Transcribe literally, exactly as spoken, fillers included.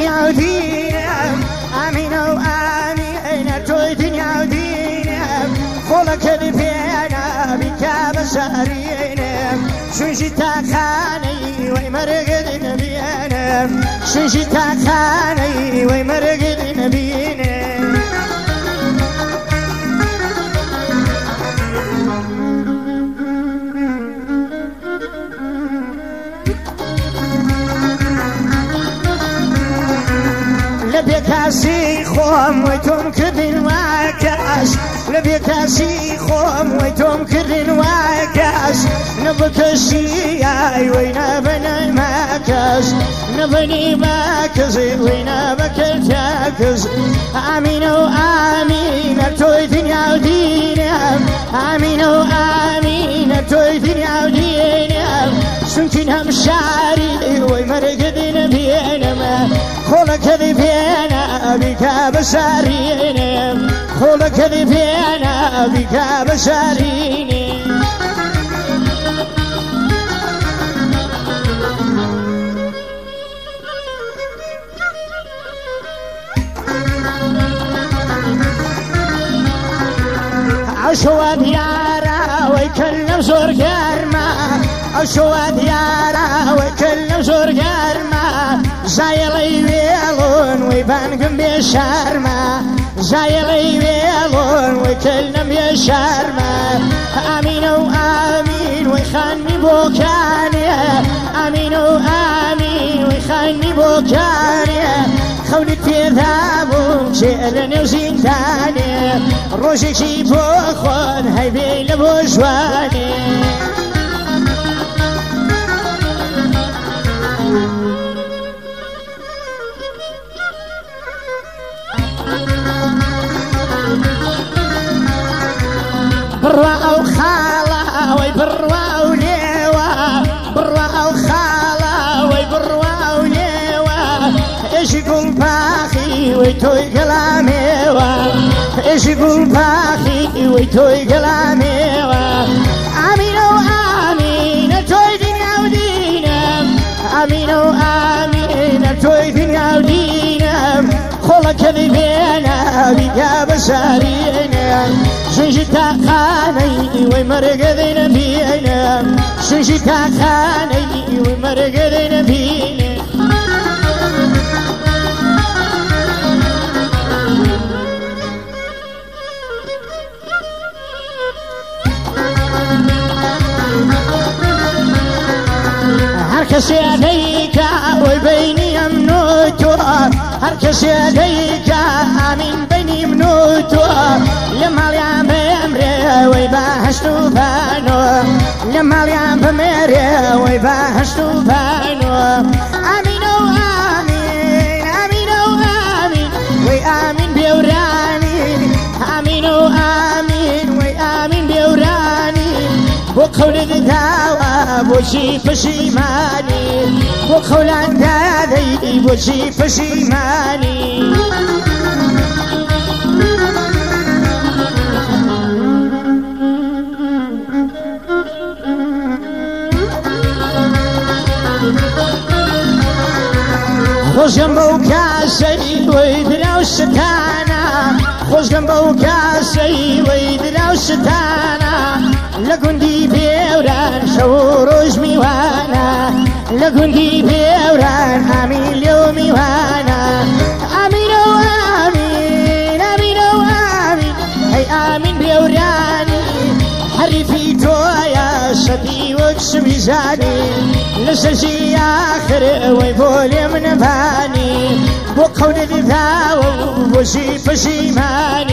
دنيا ودينم آمين وآمين توي دنيا ودينم خلق الفينا بك بسارينم شنجي تاخاني ويمرقد نبينم شنجي تاخاني ويمرقد نبينم لبيكاسي خوم ويتم كردين واكاس لبيكاسي خوم ويتم كردين واكاس نبكسي اي وينا بني ماكاس نبني ماكاس وينا بكتاكاس امين وامين توي دنيا ودينم امين وامين توي دنيا ودينم سنكن هم شاري ويمرقدين بينما خلق ذبينا بك بسارينم خلق ذبينا بك بسارينم عشوى ديارا ويكلم زور قرما عشوى ديارا ويكلم زور قرما زايلي ويلون ويبان قم بشارما زايلي ويلون ويكلم بشارما امين وامين ويخاني بوكاني امين وامين ويخاني بوكاني خولك في ذابو شئرني وزينتاني روشك شي بوخون هايبي لبوشواني بروا وخالة وي بروا وليوة بروا وخالة وي بروا وليوة ايش يقول باخي ويتوي كلاميوة ايش يقول باخي ويتوي كلاميوة امين وامين توي دنيا ودينم امين وامين توي دنيا ودينم خلق ذبينا بك بسارينم شنجي تاخاني ويمرقدين بينم شنجي تاخاني ويمرقدين بينم هركس يديك وبيني يمنوتها هركس يديك آمين بيني يمنوتها لما اليوم بمري ويباهش توفانو لما اليوم بمري ويباهش توفانو آمين وآمين آمين وآمين وآمين بيوراني آمين وآمين وآمين بيوراني وقول الدعوة بوشي فشيماني وقول الدعوة بوشي فشيماني خوش جنبو كاسي ويدراو ستانا خوش جنبو كاسي ويدراو ستانا لقندي بيوران شوروش ميوانا لقندي بيوران امين اليوم وانا امين وامين امين وامين هي امين بيوراني حرفي تويا صدي وكسم يزاني لسجي اخر ويفولي من فاني وقول الذاو وشي فشيماني